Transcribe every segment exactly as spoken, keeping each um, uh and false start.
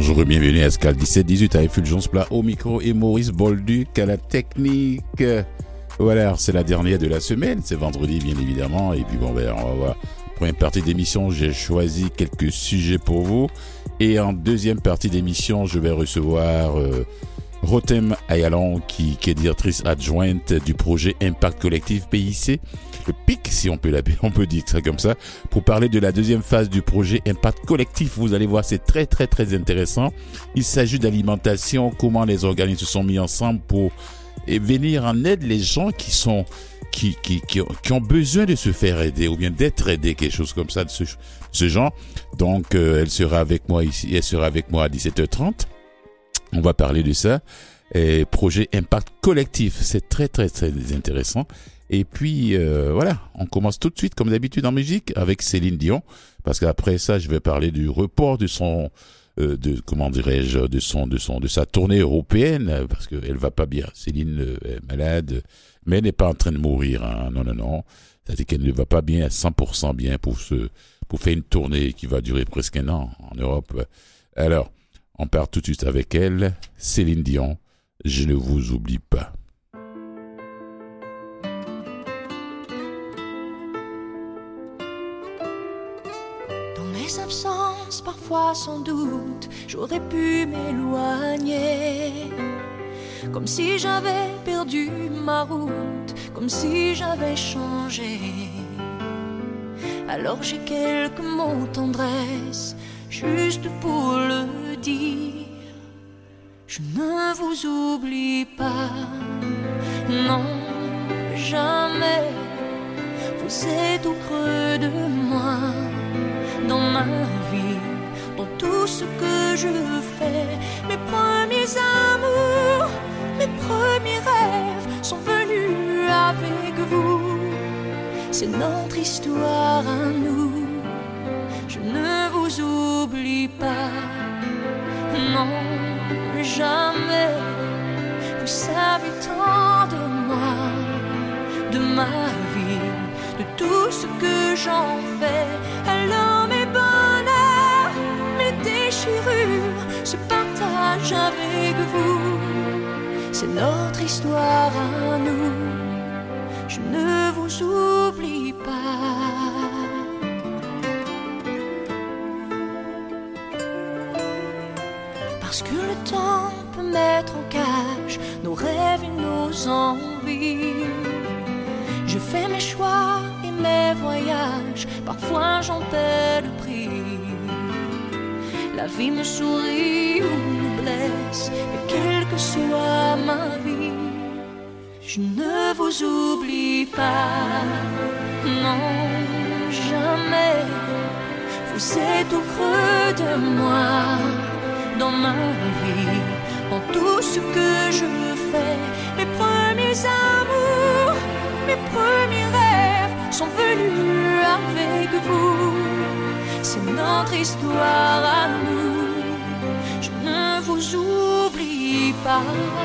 bonjour et bienvenue à Scal dix-sept dix-huit avec Fulgence Plat au micro et Maurice Bolduc à la technique. Voilà, c'est la dernière de la semaine, c'est vendredi bien évidemment. Et puis bon, ben, on va voir. Première partie d'émission, j'ai choisi quelques sujets pour vous. Et en deuxième partie d'émission, je vais recevoir euh, Rotem Ayalon, qui, qui est directrice adjointe du projet Impact Collectif P I C, le P I C si on peut l'appeler, on peut dire ça comme ça, pour parler de la deuxième phase du projet Impact Collectif. Vous allez voir, c'est très très très intéressant. Il s'agit d'alimentation, comment les organismes se sont mis ensemble pour et venir en aide les gens qui sont qui qui qui ont, qui ont besoin de se faire aider ou bien d'être aidés, quelque chose comme ça de ce, ce genre. Donc euh, elle sera avec moi ici, elle sera avec moi à dix-sept heures trente. On va parler de ça. Et projet Impact Collectif, c'est très très très intéressant. Et puis euh, voilà, on commence tout de suite comme d'habitude en musique avec Céline Dion, parce qu'après ça je vais parler du report de son euh, de comment dirais-je de son de son de sa tournée européenne, parce que elle va pas bien. Céline euh, est malade, mais elle n'est pas en train de mourir, hein. Non non non, c'est-à-dire qu'elle ne va pas bien à cent pour cent bien pour se pour faire une tournée qui va durer presque un an en Europe. Alors on part tout de suite avec elle, Céline Dion, je ne vous oublie pas. Mes absences, parfois sans doute, j'aurais pu m'éloigner, comme si j'avais perdu ma route, comme si j'avais changé. Alors j'ai quelques mots tendresse, juste pour le dire. Je ne vous oublie pas, non, jamais. Vous êtes au creux de moi, dans ma vie, dans tout ce que je fais. Mes premiers amours, mes premiers rêves sont venus avec vous. C'est notre histoire à nous. Je ne vous oublie pas, non, jamais. Vous savez tant de moi, de ma vie, de tout ce que j'en fais. Alors mes bonheurs, mes déchirures se partagent avec vous. C'est notre histoire à nous. Je ne vous oublie pas. Parce que le temps peut mettre en cage nos rêves et nos envies. Je fais mes choix et mes voyages, parfois j'en paie le prix. La vie me sourit ou me blesse, et quelle que soit ma vie, je ne vous oublie pas, non, jamais. Vous êtes au creux de moi, dans ma vie, dans tout ce que je fais. Mes premiers amours, mes premiers rêves sont venus avec vous. C'est notre histoire à nous. Je ne vous oublie pas.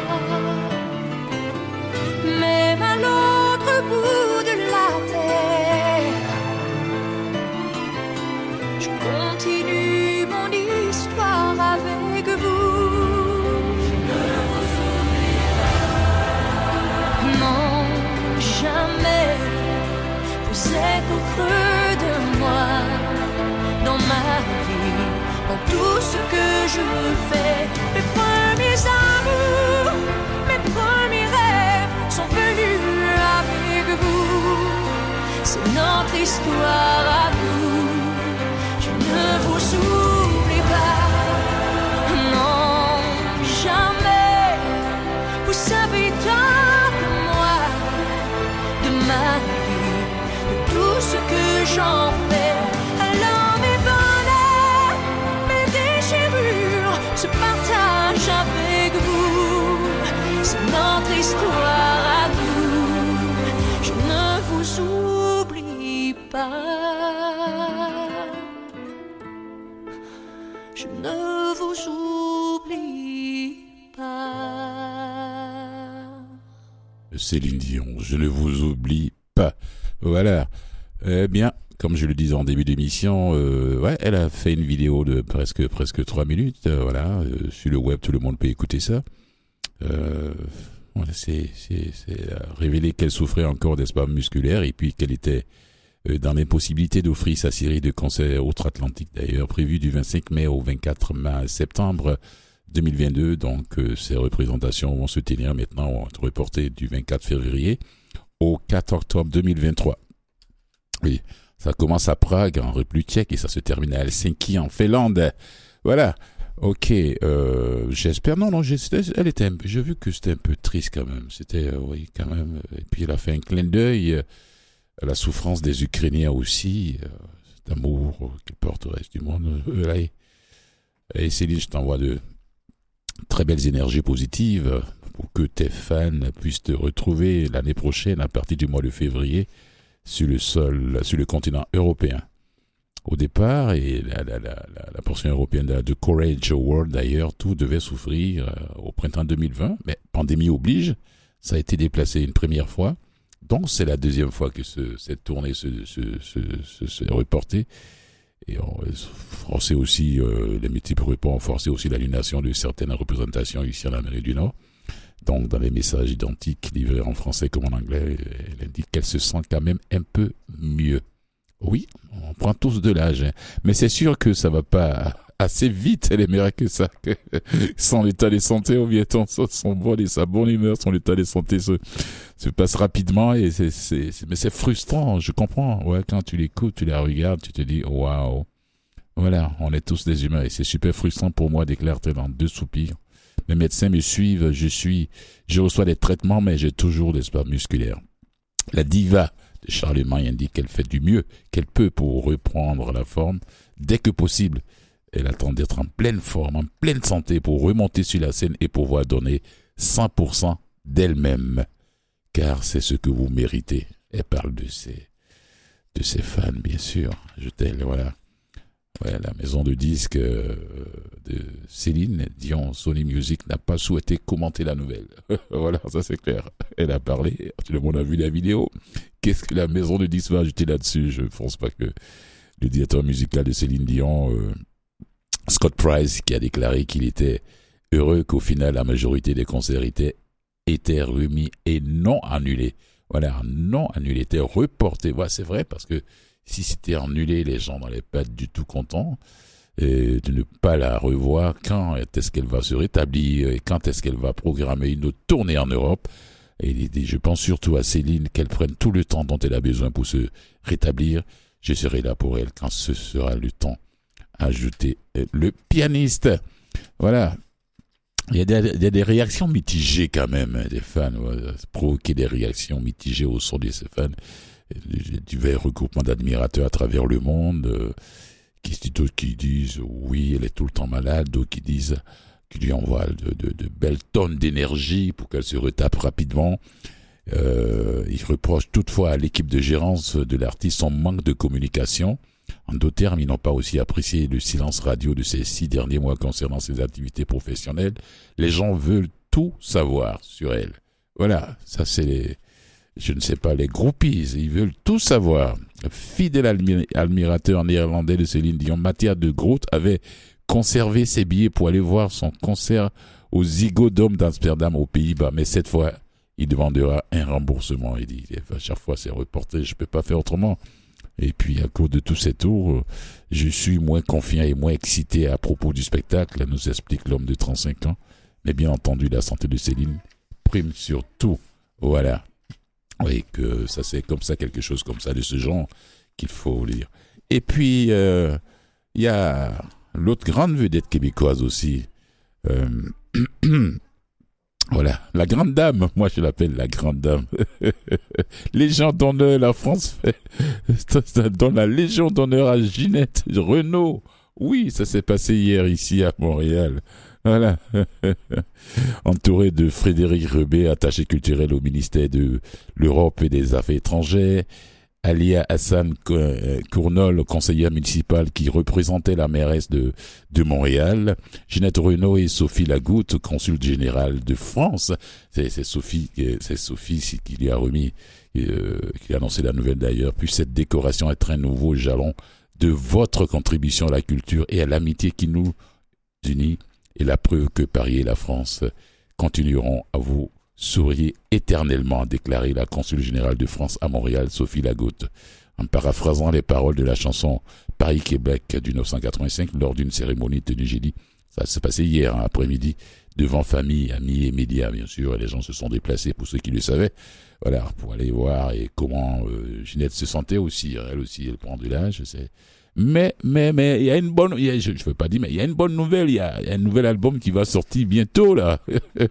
Même à l'autre bout de la terre, je continue mon histoire avec vous. Je ne vous oublie pas. Non, jamais. Vous êtes au creux de moi, dans ma vie, dans tout ce que je fais. Mes premiers amours, mes premiers rêves sont venus avec vous. C'est notre histoire à nous. Je ne vous oublie pas, non, jamais. Vous savez tant de moi, de ma vie, de tout ce que j'en fais. Alors mes bonheurs, mes déchirures se partagent avec vous. C'est notre histoire à nous. Je ne vous oublie pas. Je ne vous oublie pas. Céline Dion, je ne vous oublie pas. Voilà. Eh bien, comme je le disais en début d'émission, euh, ouais, elle a fait une vidéo de presque presque trois minutes, euh, voilà, euh, sur le web, tout le monde peut écouter ça. Euh, voilà, c'est c'est c'est révéler qu'elle souffrait encore d'espasmes musculaires et puis qu'elle était euh, dans l'impossibilité d'offrir sa série de concerts outre-Atlantique d'ailleurs, prévue du vingt-cinq mai au vingt-quatre septembre deux mille vingt-deux. Donc euh, ces représentations vont se tenir maintenant, vont être reportées du vingt-quatre février au quatre octobre deux mille vingt-trois. Oui, ça commence à Prague, en République tchèque, et ça se termine à Helsinki, en Finlande. Voilà. Ok, euh, j'espère. Non, non, elle était un peu, j'ai vu que c'était un peu triste quand même. C'était, euh, oui, quand même. Et puis elle a fait un clin d'œil euh, à la souffrance des Ukrainiens aussi, euh, cet amour euh, qu'ils portent au reste du monde. Euh, là, et, et Céline, je t'envoie de très belles énergies positives euh, pour que tes fans puissent te retrouver l'année prochaine, à partir du mois de février, sur le sol, sur le continent européen. Au départ, et la, la, la, la portion européenne de, de Courage Award d'ailleurs, tout devait s'ouvrir euh, au printemps deux mille vingt, mais pandémie oblige, ça a été déplacé une première fois, donc c'est la deuxième fois que ce, cette tournée se, se, se, se, se reportée. Et on, on sait aussi, euh, les multiples reports ont forcé aussi l'annulation de certaines représentations ici en Amérique du Nord. Donc, dans les messages identiques livrés en français comme en anglais, elle indique qu'elle se sent quand même un peu mieux. Oui, on prend tous de l'âge, hein. Mais c'est sûr que ça va pas assez vite, elle aimerait que ça, que son état de santé au Vietnam, son bon et sa bonne humeur, son état de santé se, se passe rapidement et c'est, c'est, c'est, mais c'est frustrant, je comprends. Ouais, quand tu l'écoutes, tu la regardes, tu te dis, waouh. Voilà, on est tous des humains et c'est super frustrant pour moi, déclare-t-elle dans deux soupirs. Mes médecins me suivent, je suis, je reçois des traitements, mais j'ai toujours des spasmes musculaires. La diva de Charlemagne indique qu'elle fait du mieux qu'elle peut pour reprendre la forme dès que possible. Elle attend d'être en pleine forme, en pleine santé pour remonter sur la scène et pouvoir donner cent pour cent d'elle-même. Car c'est ce que vous méritez. Elle parle de ses, de ses fans, bien sûr. Je t'aime, voilà. Ouais, la maison de disques euh, de Céline Dion, Sony Music, n'a pas souhaité commenter la nouvelle. Voilà, ça c'est clair. Elle a parlé, tout le monde a vu la vidéo. Qu'est-ce que la maison de disques va ajouter là-dessus? Je ne pense pas que le directeur musical de Céline Dion, euh, Scott Price, qui a déclaré qu'il était heureux qu'au final la majorité des concerts étaient, étaient remis et non annulés. Voilà, non annulés, étaient reportés. Voilà, c'est vrai parce que si c'était annulé, les gens n'allaient pas du tout contents et de ne pas la revoir. Quand est-ce qu'elle va se rétablir et quand est-ce qu'elle va programmer une autre tournée en Europe? Et je pense surtout à Céline, qu'elle prenne tout le temps dont elle a besoin pour se rétablir. Je serai là pour elle quand ce sera le temps. Ajouter le pianiste. Voilà. Il y a des, il y a des réactions mitigées quand même des fans. Voilà. Provoquer des réactions mitigées au son de ces fans. Divers regroupements d'admirateurs à travers le monde, euh, qui, qui disent oui, elle est tout le temps malade, d'autres qui disent qui lui envoient de, de, de belles tonnes d'énergie pour qu'elle se retape rapidement. Euh, ils reprochent toutefois à l'équipe de gérance de l'artiste son manque de communication. En d'autres termes, ils n'ont pas aussi apprécié le silence radio de ces six derniers mois concernant ses activités professionnelles. Les gens veulent tout savoir sur elle. Voilà, ça c'est les... Je ne sais pas, les groupies, ils veulent tout savoir. Fidèle admirateur néerlandais de Céline Dion, Mathias de Groot avait conservé ses billets pour aller voir son concert au Ziggo Dome d'Amsterdam aux Pays-Bas. Mais cette fois, il demandera un remboursement. Il dit, à chaque fois c'est reporté, je ne peux pas faire autrement. Et puis à cause de tous ces tours, je suis moins confiant et moins excité à propos du spectacle, nous explique l'homme de trente-cinq ans. Mais bien entendu, la santé de Céline prime sur tout. Voilà. Oui, que ça c'est comme ça, quelque chose comme ça, de ce genre qu'il faut lire. Et puis, il euh, y a l'autre grande vedette québécoise aussi. Euh, voilà, la grande dame, moi je l'appelle la grande dame. Légion d'honneur, la France fait, donne la Légion d'honneur à Ginette Renault. Oui, ça s'est passé hier ici à Montréal. Voilà. Entouré de Frédéric Rebet, attaché culturel au ministère de l'Europe et des Affaires étrangères, Alia Hassan Cournol, conseillère municipale qui représentait la mairesse de, de Montréal, Ginette Renault et Sophie Lagoutte, consulte générale de France. C'est, c'est Sophie, c'est Sophie qui lui a remis, euh, qui a annoncé la nouvelle d'ailleurs. Puis cette décoration est un nouveau jalon de votre contribution à la culture et à l'amitié qui nous unit, et la preuve que Paris et la France continueront à vous sourire éternellement, a déclaré la consul générale de France à Montréal, Sophie Lagoutte, en paraphrasant les paroles de la chanson Paris-Québec du dix-neuf cent quatre-vingt-cinq lors d'une cérémonie tenue jeudi. Ça s'est passé hier hein, après-midi devant famille, amis et médias, bien sûr, et les gens se sont déplacés pour ceux qui le savaient, voilà, pour aller voir et comment euh, Ginette se sentait aussi, elle aussi, elle prend de l'âge, c'est... Mais, mais, mais, il y a une bonne, il y a, je ne veux pas dire, mais il y a une bonne nouvelle, il y a, il y a un nouvel album qui va sortir bientôt, là.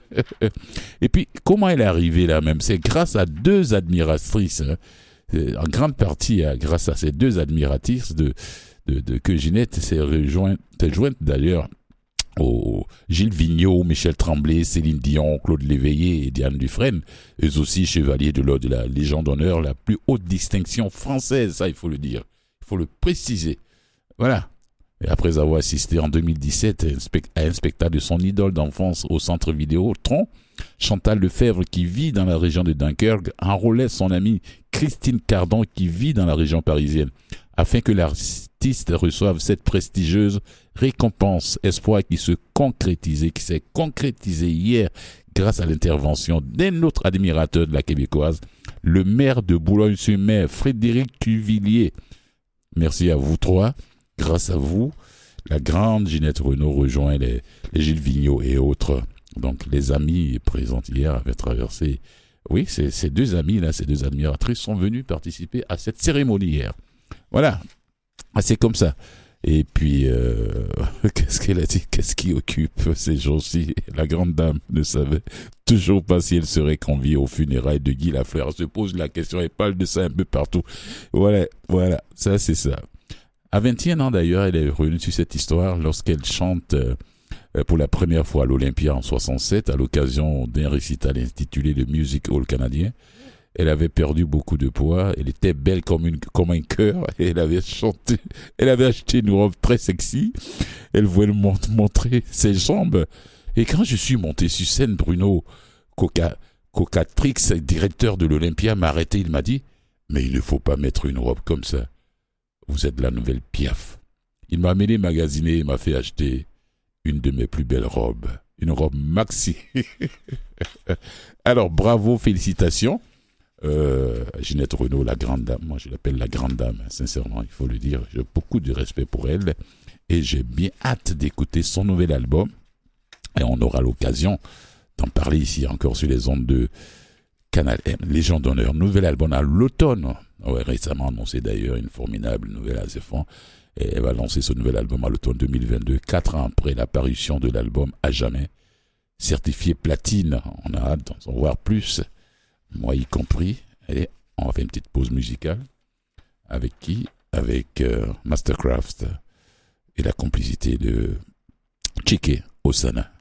Et puis, comment elle est arrivée là même? C'est grâce à deux admiratrices, hein. En grande partie, grâce à ces deux admiratrices de, de, de que Ginette s'est rejointe, s'est jointe d'ailleurs au Gilles Vigneault, Michel Tremblay, Céline Dion, Claude Léveillé et Diane Dufresne, eux aussi chevaliers de l'ordre de la Légion d'honneur, la plus haute distinction française, ça il faut le dire. Faut le préciser. Voilà. Et après avoir assisté en deux mille dix-sept à un spectacle de son idole d'enfance au centre vidéo Tron, Chantal Lefebvre, qui vit dans la région de Dunkerque, enrôlait son amie Christine Cardon, qui vit dans la région parisienne, afin que l'artiste reçoive cette prestigieuse récompense, espoir qui se concrétisait, qui s'est concrétisé hier grâce à l'intervention d'un autre admirateur de la Québécoise, le maire de Boulogne-sur-Mer, Frédéric Cuvillier. Merci à vous trois. Grâce à vous, la grande Ginette Renault rejoint les, les Gilles Vigneault et autres. Donc, les amis présents hier avaient traversé. Oui, ces, ces deux amis, là, ces deux admiratrices sont venus participer à cette cérémonie hier. Voilà. Ah, c'est comme ça. Et puis, euh, qu'est-ce qu'elle a dit? Qu'est-ce qui occupe ces jours-ci? La grande dame ne savait toujours pas si elle serait conviée aux funérailles de Guy Lafleur. Elle se pose la question, elle parle de ça un peu partout. Voilà, voilà, ça c'est ça. À vingt et un ans d'ailleurs, elle est revenue sur cette histoire lorsqu'elle chante euh, pour la première fois à l'Olympia en soixante-sept à l'occasion d'un récital intitulé le Music Hall canadien. Elle avait perdu beaucoup de poids, elle était belle comme, une, comme un cœur, et elle avait chanté, elle avait acheté une robe très sexy, elle voulait montrer ses jambes. Et quand je suis monté sur scène, Bruno Coca, Cocatrix, directeur de l'Olympia, m'a arrêté, il m'a dit « Mais il ne faut pas mettre une robe comme ça, vous êtes la nouvelle Piaf. » Il m'a amené magasiner et m'a fait acheter une de mes plus belles robes, une robe maxi. Alors bravo, félicitations. Euh, Ginette Renault, la grande dame, moi je l'appelle la grande dame, sincèrement, il faut le dire, j'ai beaucoup de respect pour elle et j'ai bien hâte d'écouter son nouvel album et on aura l'occasion d'en parler ici encore sur les ondes de Canal M, Légion d'honneur, nouvel album à l'automne, ouais, récemment annoncé d'ailleurs une formidable nouvelle à Zéphon, et elle va lancer ce nouvel album à l'automne deux mille vingt-deux, quatre ans après l'apparition de l'album À Jamais, certifié platine, on a hâte d'en voir plus. Moi y compris. Allez, on va faire une petite pause musicale. Avec qui? Avec euh, Mastercraft et la complicité de Chike Osana.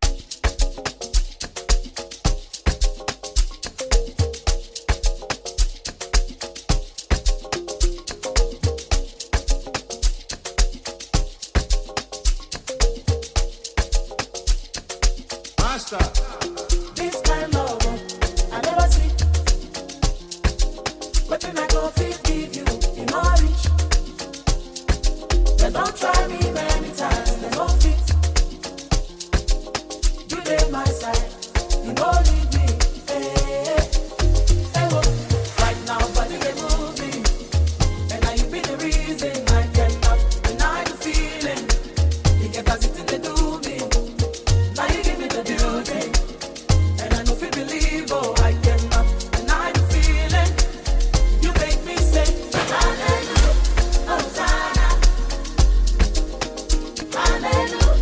Master. Hallelujah.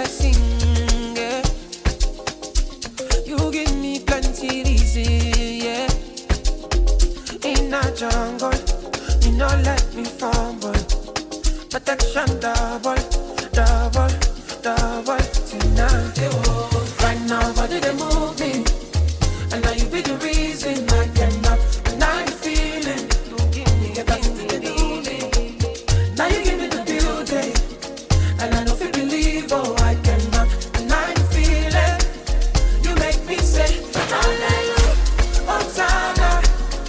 blessing. Yeah. You give me plenty reason, yeah. In a jungle, you know let me fumble. Protection double, double, double tonight. Right now, body they move me, and now you be the reason I cannot deny the feeling. You get back to the feeling. Now you give me the beauty, and I know if you believe, oh I cannot deny the feeling. You make me say hallelujah, Hosanna,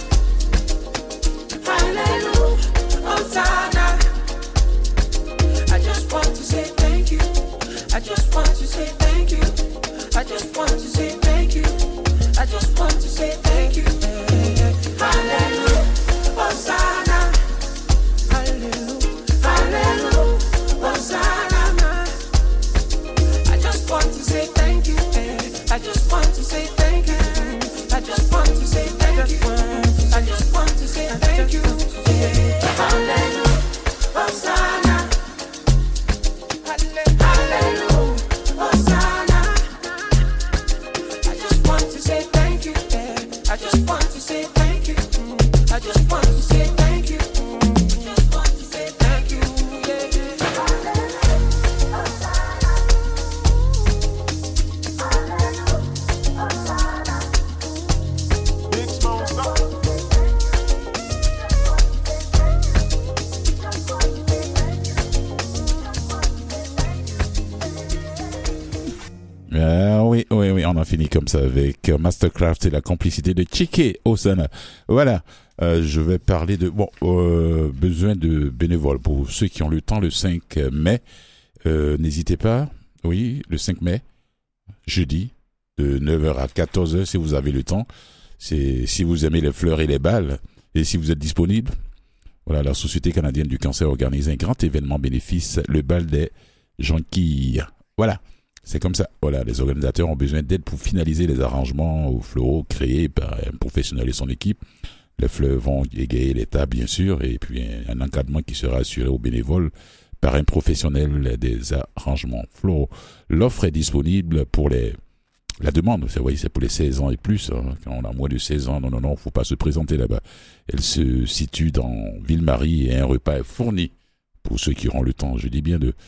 hallelujah, Hosanna. I just want to say thank you. I just want to say thank you. I just want to say thank you. I just want to say thank you. Hallelujah, Hosanna. Hallelujah, hallelujah, Hosanna. I just want to say thank you. I just want to say thank you. I just want to say thank you. I just want to say thank you. Hallelujah, Hosanna. Hallelujah, Hosanna. I just want to say thank you. I just want to say thank you. I just want to say thank you. Just want to say thank you. Big Smoke Stop. Ah oui, oui, oui, on a fini comme ça avec Mastercraft et la complicité de Chike Osana. Voilà, euh, je vais parler de bon euh, besoin de bénévoles pour ceux qui ont le temps le cinq mai. Euh, n'hésitez pas, oui, le cinq mai, jeudi, de neuf heures à quatorze heures si vous avez le temps. C'est si vous aimez les fleurs et les balles et si vous êtes disponible. Voilà, la Société canadienne du cancer organise un grand événement bénéfice, le bal des jonquilles. Voilà. C'est comme ça. Voilà, les organisateurs ont besoin d'aide pour finaliser les arrangements floraux créés par un professionnel et son équipe. Les fleurs vont égayer les tables, bien sûr, et puis un, un encadrement qui sera assuré aux bénévoles par un professionnel des arrangements floraux. L'offre est disponible pour les la demande. Vous voyez, c'est pour les seize ans et plus. Hein. Quand on a moins de seize ans, non, non, non, faut pas se présenter là-bas. Elle se situe dans Ville-Marie et un repas est fourni pour ceux qui auront le temps. Je dis bien de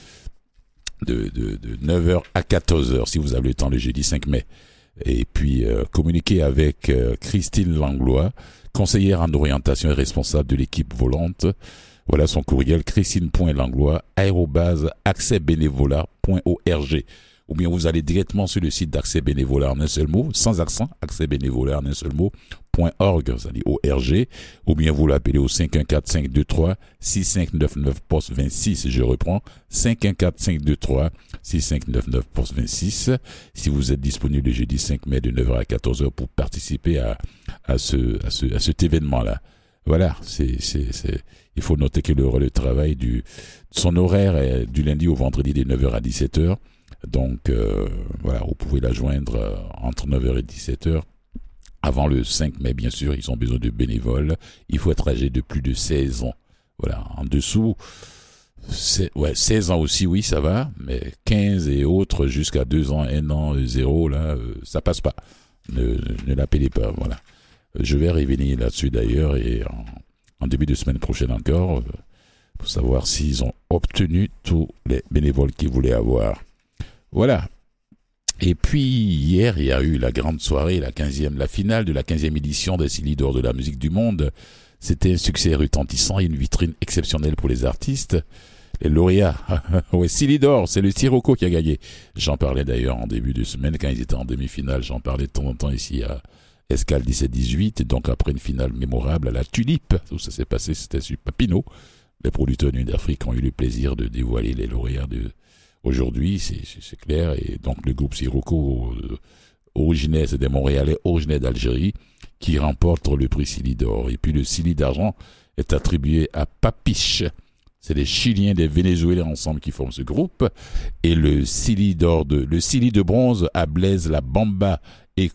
De, de, de neuf heures à quatorze heures si vous avez le temps le jeudi cinq mai. Et puis euh, communiquez avec euh, Christine Langlois, conseillère en orientation et responsable de l'équipe volante. Voilà son courriel, christine.langlois arobase accès bénévolat point org. Ou bien vous allez directement sur le site d'Accès Bénévolat en un seul mot, sans accent, Accès Bénévolat en un seul mot, .org, c'est-à-dire O R G, ou bien vous l'appelez au cinq un quatre cinq deux trois six cinq neuf neuf poste vingt-six, je reprends, cinq un quatre cinq deux trois six cinq neuf neuf poste vingt-six, si vous êtes disponible le jeudi cinq mai de neuf heures à quatorze heures pour participer à, à ce, à ce, à cet événement-là. Voilà, c'est, c'est, c'est, il faut noter que le, le travail du, son horaire est du lundi au vendredi de neuf heures à dix-sept heures. Donc, euh, voilà, vous pouvez la joindre euh, entre neuf heures et dix-sept heures. Avant le cinq mai, bien sûr, ils ont besoin de bénévoles. Il faut être âgé de plus de seize ans. Voilà, en dessous, c'est, ouais, seize ans aussi, oui, ça va, mais quinze et autres jusqu'à deux ans, un an, zéro, là, euh, ça passe pas. Ne, ne l'appelez pas, voilà. Je vais revenir là-dessus d'ailleurs et en, en début de semaine prochaine encore, euh, pour savoir s'ils ont obtenu tous les bénévoles qu'ils voulaient avoir. Voilà. Et puis, hier, il y a eu la grande soirée, la quinzième, la finale de la quinzième édition des Silly d'or de la musique du monde. C'était un succès retentissant et une vitrine exceptionnelle pour les artistes. Les lauréats, ouais, Silly d'or, c'est le Sirocco qui a gagné. J'en parlais d'ailleurs en début de semaine, quand ils étaient en demi-finale. J'en parlais de temps en temps ici à Escale dix-sept dix-huit. Et donc, après une finale mémorable à la Tulipe, où ça s'est passé, c'était sur Papineau. Les producteurs Nuit d'Afrique ont eu le plaisir de dévoiler les lauréats de aujourd'hui, c'est, c'est, c'est clair. Et donc, le groupe Sirocco, euh, originaire, c'est des Montréalais originaires d'Algérie, qui remportent le prix Silly d'or. Et puis, le Silly d'argent est attribué à Papiche. C'est les Chiliens, des Vénézuéliens ensemble qui forment ce groupe. Et le Silly d'or de, le Silly de bronze à Blaise La Bamba et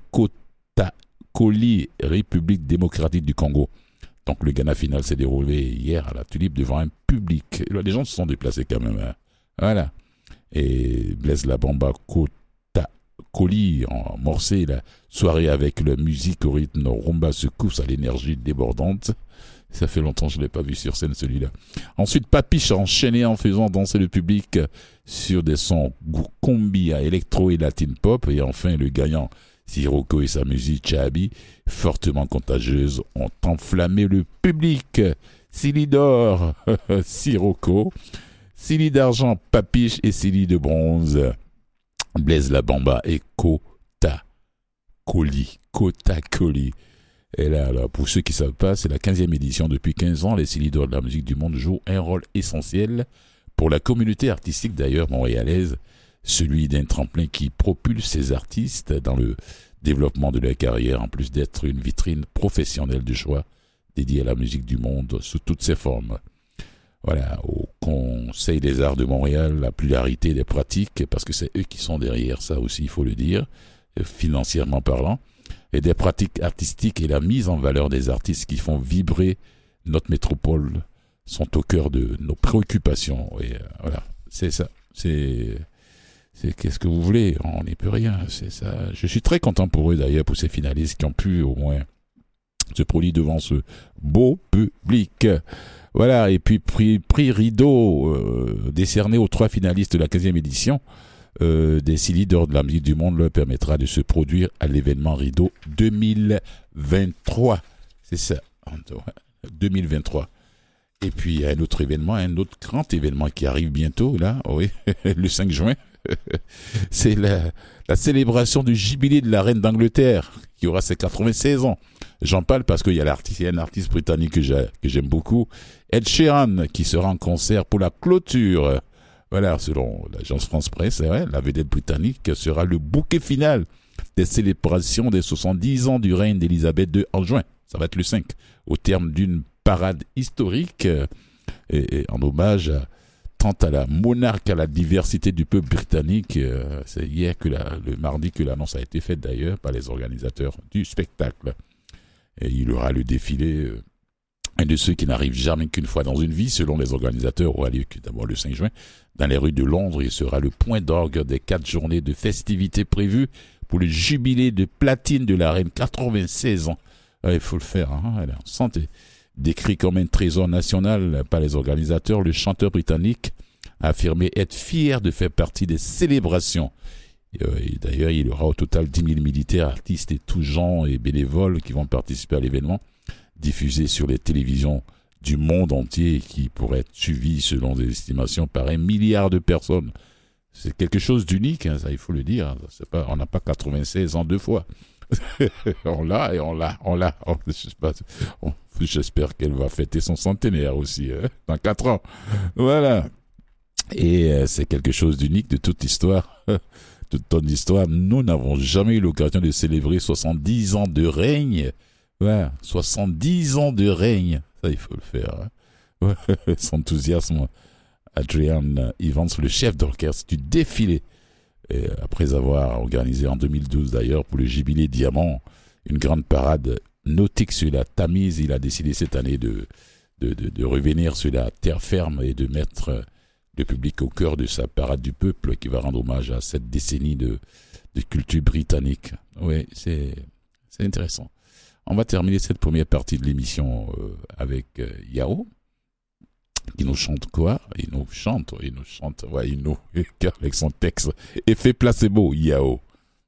Kotakoli, République démocratique du Congo. Donc, le Ghana final s'est déroulé hier à la Tulipe devant un public. Les gens se sont déplacés quand même. Hein. Voilà. et Blaise La Bamba Kota Koli en morcé la soirée avec la musique au rythme rumba secousse à l'énergie débordante. Ça fait longtemps que je ne l'ai pas vu sur scène celui-là. Ensuite, Papiche a enchaîné en faisant danser le public sur des sons cumbia, électro et latin pop. Et enfin, le gagnant Sirocco et sa musique Chabi, fortement contagieuse, ont enflammé le public. Silly d'or, Sirocco. Silly d'argent, Papiche, et Silly de bronze, Blaise La Bamba et Kota Koli. Kota Koli. Et là, alors, pour ceux qui ne savent pas, c'est la quinzième édition. Depuis quinze ans, les Silly d'or de la musique du monde jouent un rôle essentiel pour la communauté artistique d'ailleurs montréalaise, celui d'un tremplin qui propulse ces artistes dans le développement de leur carrière, en plus d'être une vitrine professionnelle de choix dédiée à la musique du monde sous toutes ses formes. Voilà, au Conseil des arts de Montréal, la pluralité des pratiques, parce que c'est eux qui sont derrière ça aussi, il faut le dire, financièrement parlant, et des pratiques artistiques et la mise en valeur des artistes qui font vibrer notre métropole sont au cœur de nos préoccupations. Et euh, voilà, c'est ça. C'est, c'est qu'est-ce que vous voulez, on n'y peut rien. C'est ça. Je suis très content pour eux d'ailleurs, pour ces finalistes qui ont pu au moins se produire devant ce beau public. Voilà, et puis prix, prix Rideau euh, décerné aux trois finalistes de la quinzième édition euh, des Silly d'or de la musique du monde leur permettra de se produire à l'événement Rideau deux mille vingt-trois. C'est ça, deux mille vingt-trois. Et puis il y a un autre événement, un autre grand événement qui arrive bientôt, là, oui, le cinq juin. C'est la, la célébration du jubilé de la reine d'Angleterre, qui aura ses quatre-vingt-seize ans. J'en parle parce qu'il y a l'artiste, il y a un artiste britannique que, j'ai, que j'aime beaucoup, Ed Sheeran, qui sera en concert pour la clôture. Voilà, selon l'agence France Presse, c'est vrai, la vedette britannique sera le bouquet final des célébrations des soixante-dix ans du règne d'Élisabeth deux en juin. Ça va être le cinq, au terme d'une parade historique et, et en hommage à, tant à la monarque, à la diversité du peuple britannique. Euh, c'est hier, que la, le mardi, que l'annonce a été faite d'ailleurs par les organisateurs du spectacle. Et il y aura le défilé, euh, un de ceux qui n'arrivent jamais qu'une fois dans une vie, selon les organisateurs, aura lieu d'abord le cinq juin, dans les rues de Londres. Il sera le point d'orgue des quatre journées de festivités prévues pour le jubilé de platine de la reine, quatre-vingt-seize ans. Il ouais, faut le faire, hein, alors, santé. Décrit comme un trésor national par les organisateurs, le chanteur britannique a affirmé être fier de faire partie des célébrations. Et, euh, et d'ailleurs, il y aura au total dix mille militaires, artistes et tous genres et bénévoles qui vont participer à l'événement, diffusé sur les télévisions du monde entier et qui pourrait être suivi, selon des estimations, par un milliard de personnes. C'est quelque chose d'unique, hein, ça il faut le dire. C'est pas, on n'a pas quatre-vingt-seize ans deux fois. on l'a et on l'a, on l'a. On, je sais pas, on, j'espère qu'elle va fêter son centenaire aussi, hein, dans quatre ans. Voilà. Et euh, c'est quelque chose d'unique de toute histoire, de ton histoire. Nous n'avons jamais eu l'occasion de célébrer soixante-dix ans de règne. Voilà, soixante-dix ans de règne. Ça, il faut le faire. Hein. Son enthousiasme. Adrian Evans, le chef d'orchestre du défilé. Et après avoir organisé en deux mille douze d'ailleurs pour le Jubilé Diamant une grande parade nautique sur la Tamise, il a décidé cette année de, de, de, de revenir sur la terre ferme et de mettre le public au cœur de sa parade du peuple qui va rendre hommage à cette décennie de, de culture britannique. Oui, c'est, c'est intéressant. On va terminer cette première partie de l'émission euh, avec euh, Yao. Qui nous chante quoi? Il nous chante, il nous chante, ouais, il nous, avec son texte. Effet placebo, Yao.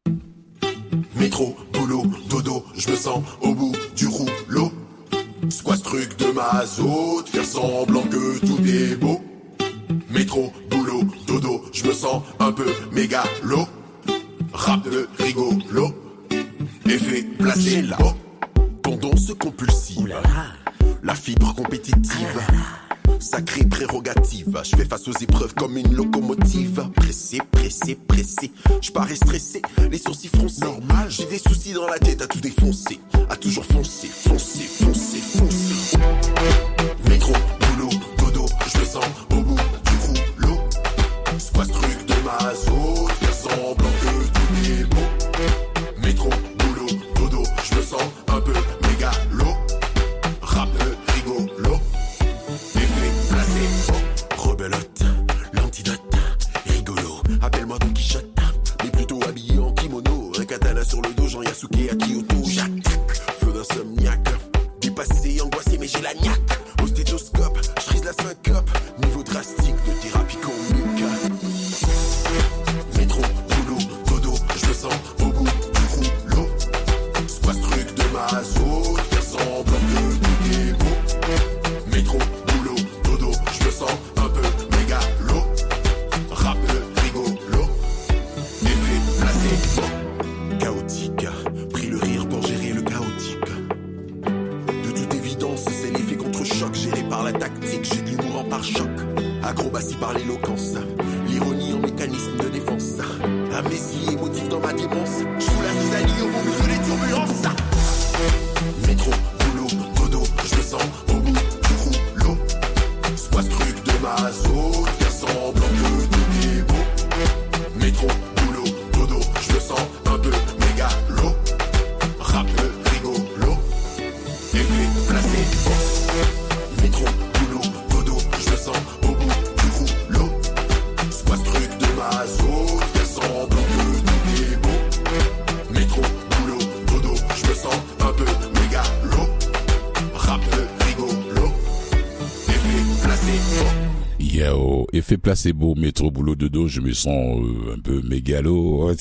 Métro, boulot, dodo, je me sens au bout du rouleau. C'est quoi ce truc de mazout, faire semblant que tout est beau. Métro, boulot, dodo, je me sens un peu mégalo. Rap de rigolo, effet placebo. Tendance compulsive, la fibre compétitive. Sacrée prérogative, je fais face aux épreuves comme une locomotive. Pressé, pressé, pressé, je parais stressé, les sourcils froncés. Normal, j'ai des soucis dans la tête à tout défoncer. À toujours foncer, foncer, foncer, foncer. Métro, boulot, dodo, je me sens au bout du rouleau. C'est quoi ce truc de mazout, faire semblant que tout est beau. Métro, boulot, dodo, je me sens un peu mégalo. Rap de rigolo. Rebelote, l'antidote, rigolo. Yasuke à Kyoto, j'attaque. Feu d'insomniaque, dépassé, angoissé, mais j'ai la niaque. Au stéthoscope, je frise la syncope. Niveau drastique de thérapie comique. Métro, boulot, dodo, je me sens au bout du rouleau. C'est quoi ce truc de maso, de faire semblant que tout est beau. Métro, boulot, dodo, je me sens un peu mégalo. Rap rigolo, effet placebo. Chaotique, pris le rire pour gérer le chaotique. De toute évidence, c'est l'effet contre-choc géré par la tactique. J'ai de l'humour en pare-choc, acrobatie par l'éloquence, l'ironie en mécanisme de défense, amnésie émotive dans ma démence. Sous la zizanie au beau milieu des turbulences. Métro, boulot, dodo, je me sens au bout du rouleau. C'est quoi ce truc de maso, de faire semblant que tout est beau. Métro, boulot, dodo, je me sens un peu mégalo. Rap rigolo, effet placebo. Métro, boulot, dodo, je me sens au bout du rouleau. C'est quoi ce truc de maso, de faire semblant que tout est beau. Métro, boulot, dodo, je me sens un peu mégalo. Rap rigolo, effet placebo. Yo, effet placebo, métro, boulot, dodo, je me sens euh, un peu mégalo.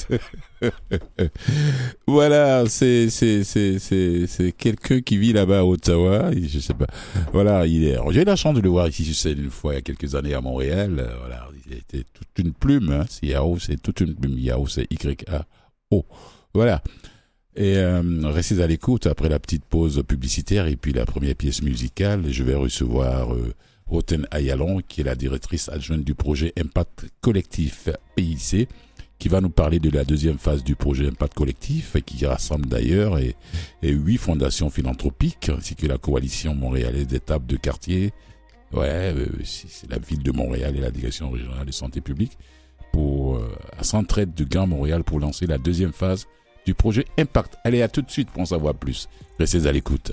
Voilà, c'est c'est c'est c'est c'est quelqu'un qui vit là-bas à Ottawa, je sais pas. Voilà, il est. J'ai eu la chance de le voir ici sur scène une fois il y a quelques années à Montréal. Euh, voilà, il était toute une plume. Hein. C'est Yao, c'est toute une plume. Yao, c'est Y A O. Voilà. Et euh, restez à l'écoute après la petite pause publicitaire et puis la première pièce musicale. Je vais recevoir euh, Roten Ayalon, qui est la directrice adjointe du projet Impact Collectif P I C, qui va nous parler de la deuxième phase du projet Impact Collectif, qui rassemble d'ailleurs et, et huit fondations philanthropiques, ainsi que la coalition montréalaise des tables de quartier. Ouais, euh, c'est la ville de Montréal et la direction régionale de santé publique pour euh, à Centraide de Grand Montréal pour lancer la deuxième phase du projet Impact. Allez, à tout de suite pour en savoir plus. Restez à l'écoute.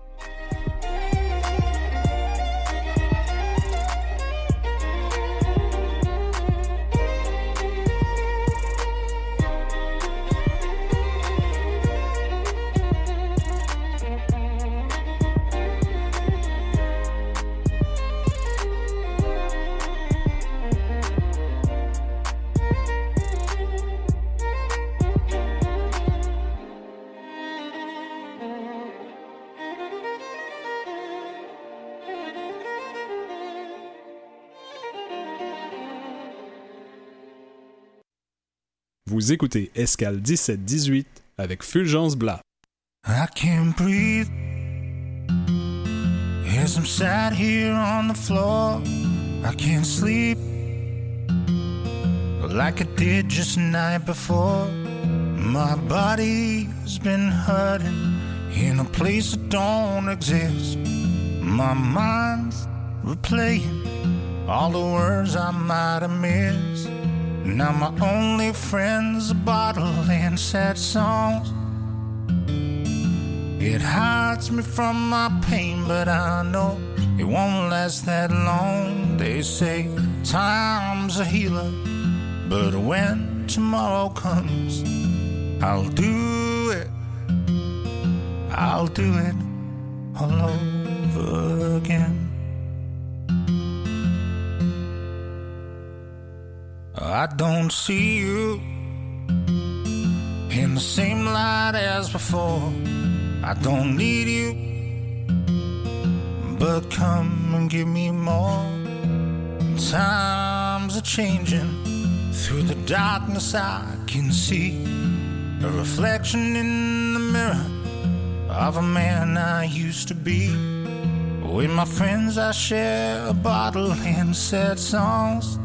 Vous écoutez Escale dix-sept dix-huit avec Fulgence Blas. I can't breathe as I'm sat here on the floor. I can't sleep like I did just the night before. My body's been hurting in a place that don't exist. My mind's replaying all the words I might have missed. Now my only friend's a bottle and sad songs. It hides me from my pain, but I know it won't last that long. They say time's a healer, but when tomorrow comes, I'll do it, I'll do it all over again. I don't see you in the same light as before. I don't need you, but come and give me more. Times are changing. Through the darkness I can see a reflection in the mirror of a man I used to be. With my friends I share a bottle and sad songs.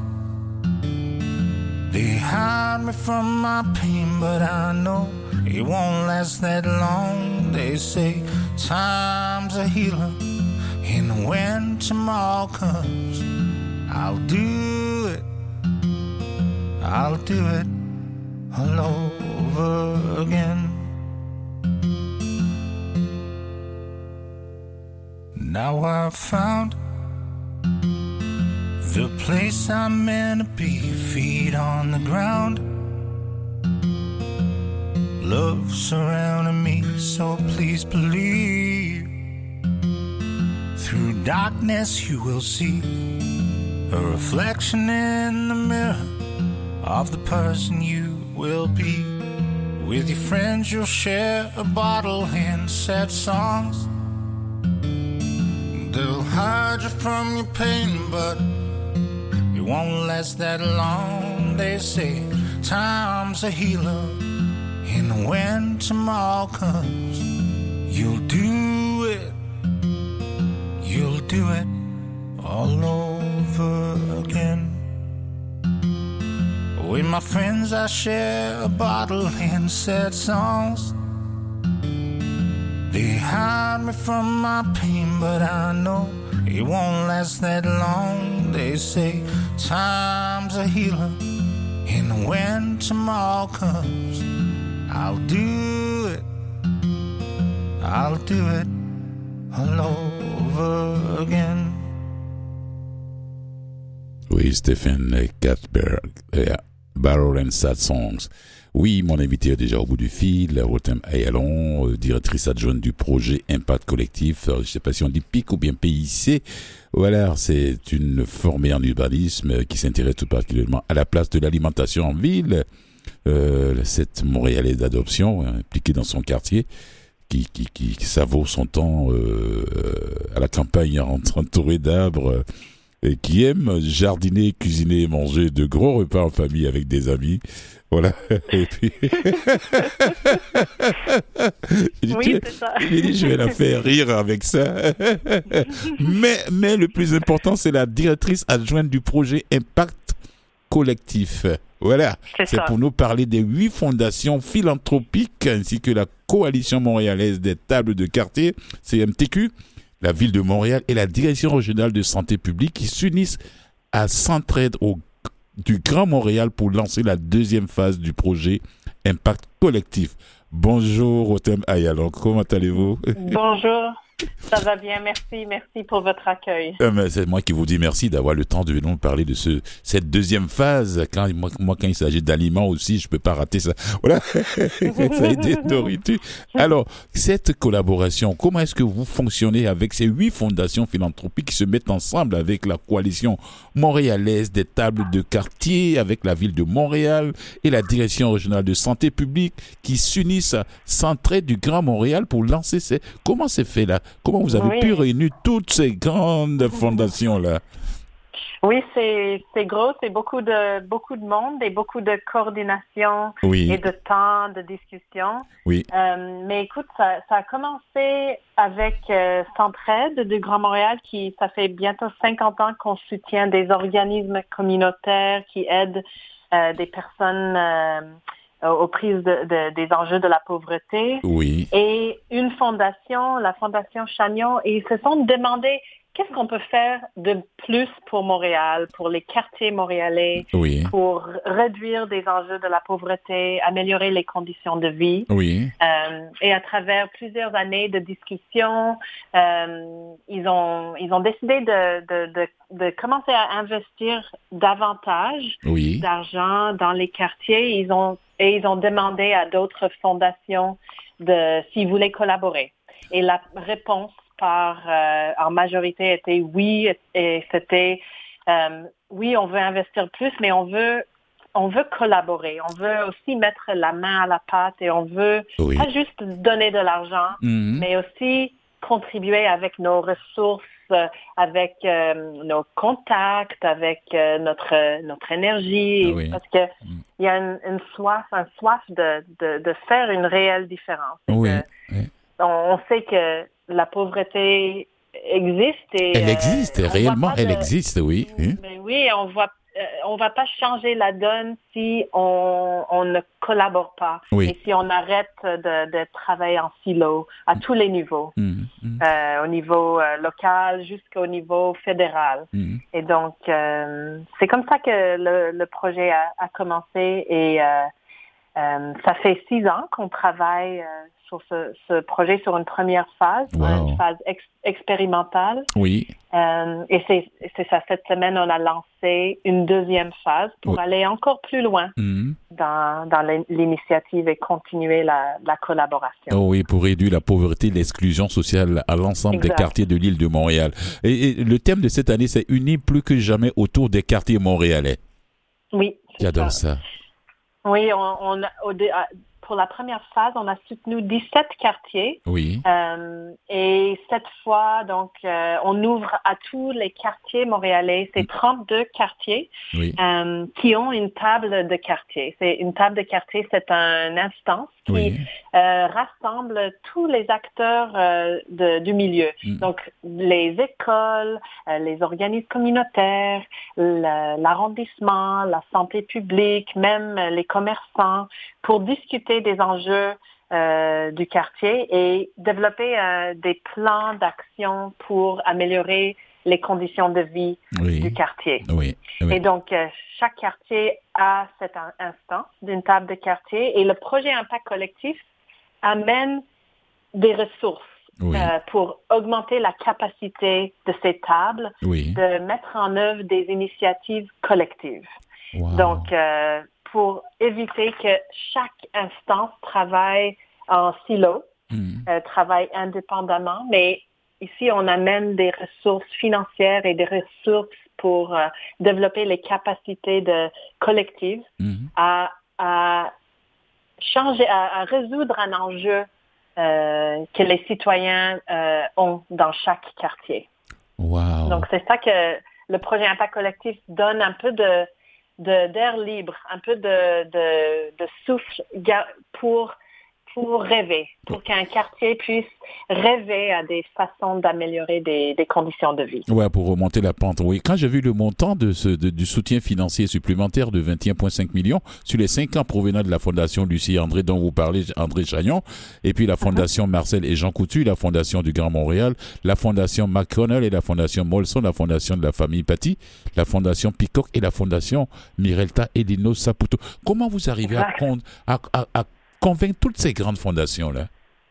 They hide me from my pain, but I know it won't last that long. They say time's a healer, and when tomorrow comes, I'll do it, I'll do it all over again. Now I've found the place I'm meant to be, feet on the ground. Love love surrounding me, so please believe. Through darkness you will see a reflection in the mirror of the person you will be. With your friends you'll share a bottle and sad songs. They'll hide you from your pain, but it won't last that long. They say time's a healer, and when tomorrow comes, you'll do it, you'll do it all over again. With my friends I share a bottle and sad songs. They hide me from my pain, but I know it won't last that long. They say time's a healer, and when tomorrow comes, I'll do it, I'll do it all over again. Oui, Stephen Katberg, yeah. Barrel and Sad Songs. Oui, mon invité est déjà au bout du fil, Rotem Ayalon, euh, directrice adjointe du projet Impact Collectif, euh, je ne sais pas si on dit P I C ou bien P I C. Voilà, c'est une formée en urbanisme euh, qui s'intéresse tout particulièrement à la place de l'alimentation en ville. Euh, cette Montréalaise d'adoption, hein, impliquée dans son quartier, qui, qui, qui, qui savoure son temps euh, à la campagne entourée d'arbres, euh, et qui aime jardiner, cuisiner et manger de gros repas en famille avec des amis. Voilà. Et puis... dit, oui, c'est ça. Il dit, je vais la faire rire avec ça. mais, mais le plus important, c'est la directrice adjointe du projet Impact Collectif. Voilà. C'est, c'est pour nous parler des huit fondations philanthropiques ainsi que la Coalition montréalaise des tables de quartier, C M T Q, la ville de Montréal et la Direction régionale de santé publique qui s'unissent à s'entraide au, du Grand Montréal pour lancer la deuxième phase du projet Impact Collectif. Bonjour Rotem Ayalon, comment allez-vous? Bonjour, ça va bien, merci, merci pour votre accueil. Euh, mais c'est moi qui vous dis merci d'avoir le temps de nous parler de ce, cette deuxième phase. Quand, moi, moi, quand il s'agit d'aliments aussi, je peux pas rater ça. Voilà, ça a été nourriture. Alors, cette collaboration, comment est-ce que vous fonctionnez avec ces huit fondations philanthropiques qui se mettent ensemble avec la coalition montréalaise des tables de quartier, avec la ville de Montréal et la Direction régionale de santé publique qui s'unissent à s'entraide du Grand Montréal pour lancer ces... Comment c'est fait là? Comment vous avez oui. pu réunir toutes ces grandes fondations-là? Oui, c'est, c'est gros, c'est beaucoup de, beaucoup de monde et beaucoup de coordination oui. et de temps, de discussion. Oui. Euh, mais écoute, ça, ça a commencé avec euh, Centraide du Grand Montréal, qui ça fait bientôt cinquante ans qu'on soutient des organismes communautaires qui aident euh, des personnes... Euh, aux prises de, de, des enjeux de la pauvreté. Oui. Et une fondation, la Fondation Chagnon, et ils se sont demandé qu'est-ce qu'on peut faire de plus pour Montréal, pour les quartiers montréalais, oui. pour réduire des enjeux de la pauvreté, améliorer les conditions de vie. Oui. Euh, et à travers plusieurs années de discussions, euh, ils ont ils ont décidé de, de, de, de commencer à investir davantage oui. d'argent dans les quartiers. Ils ont et ils ont demandé à d'autres fondations de s'ils voulaient collaborer. Et la réponse par euh, en majorité était oui, et c'était euh, oui, on veut investir plus, mais on veut on veut collaborer, on veut aussi mettre la main à la pâte et on veut oui. pas juste donner de l'argent, mm-hmm. mais aussi contribuer avec nos ressources, avec euh, nos contacts, avec euh, notre notre énergie, oui. parce que mm. il y a une, une soif, un soif de, de de faire une réelle différence. Oui. Que, oui. On, on sait que la pauvreté existe et elle existe euh, réellement, elle de, existe, oui. Mais oui, on voit, euh, on va pas changer la donne si on, on ne collabore pas oui. et si on arrête de, de travailler en silo à tous les niveaux, mmh, mmh. Euh, au niveau euh, local jusqu'au niveau fédéral. Mmh. Et donc euh, c'est comme ça que le, le projet a, a commencé et euh, Euh, ça fait six ans qu'on travaille euh, sur ce, ce projet, sur une première phase, Wow. une phase ex- expérimentale. Oui. Euh, et c'est, c'est ça, cette semaine, on a lancé une deuxième phase pour Oui. aller encore plus loin Mhm. dans, dans l'initiative et continuer la, la collaboration. Oh oui, pour réduire la pauvreté et l'exclusion sociale à l'ensemble Exact. des quartiers de l'île de Montréal. Et, et le thème de cette année, c'est uni plus que jamais autour des quartiers montréalais. Oui, c'est J'adore ça. ça. Oui, on, on a, au dé- à- pour la première phase, on a soutenu dix-sept quartiers. Oui. Euh, et cette fois, donc, euh, on ouvre à tous les quartiers montréalais. C'est trente-deux quartiers Oui. euh, qui ont une table de quartier. C'est une table de quartier, c'est un instance qui Oui. euh, rassemble tous les acteurs euh, de, du milieu. Mm. Donc, les écoles, euh, les organismes communautaires, le- l'arrondissement, la santé publique, même les commerçants, pour discuter des enjeux euh, du quartier et développer euh, des plans d'action pour améliorer les conditions de vie Oui. du quartier. Oui. Oui. Et donc, euh, chaque quartier a cette in- instance d'une table de quartier et le projet Impact Collectif amène des ressources Oui. euh, pour augmenter la capacité de ces tables, Oui. de mettre en œuvre des initiatives collectives. Wow. Donc, euh, pour éviter que chaque instance travaille en silo, Mm. euh, travaille indépendamment, mais ici, on amène des ressources financières et des ressources pour euh, développer les capacités de collectives Mm. à, à changer, à, à résoudre un enjeu euh, que les citoyens euh, ont dans chaque quartier. Wow. Donc, c'est ça que le projet Impact Collectif donne un peu de, de, d'air libre, un peu de, de, de souffle ga- pour, pour rêver, pour qu'un quartier puisse rêver à des façons d'améliorer des, des conditions de vie. Ouais, pour remonter la pente. Oui, quand j'ai vu le montant de ce, de- du soutien financier supplémentaire de vingt et un virgule cinq millions sur les cinq ans provenant de la Fondation Lucie et André dont vous parlez, André Chagnon, et puis la Fondation Marcel et Jean Coutu, la Fondation du Grand Montréal, la Fondation McConnell et la Fondation Molson, la Fondation de la famille Paty, la Fondation Peacock et la Fondation Mirelta et Lino Saputo. Comment vous arrivez à, Exact. con- à, à, à convaincre toutes ces grandes fondations-là?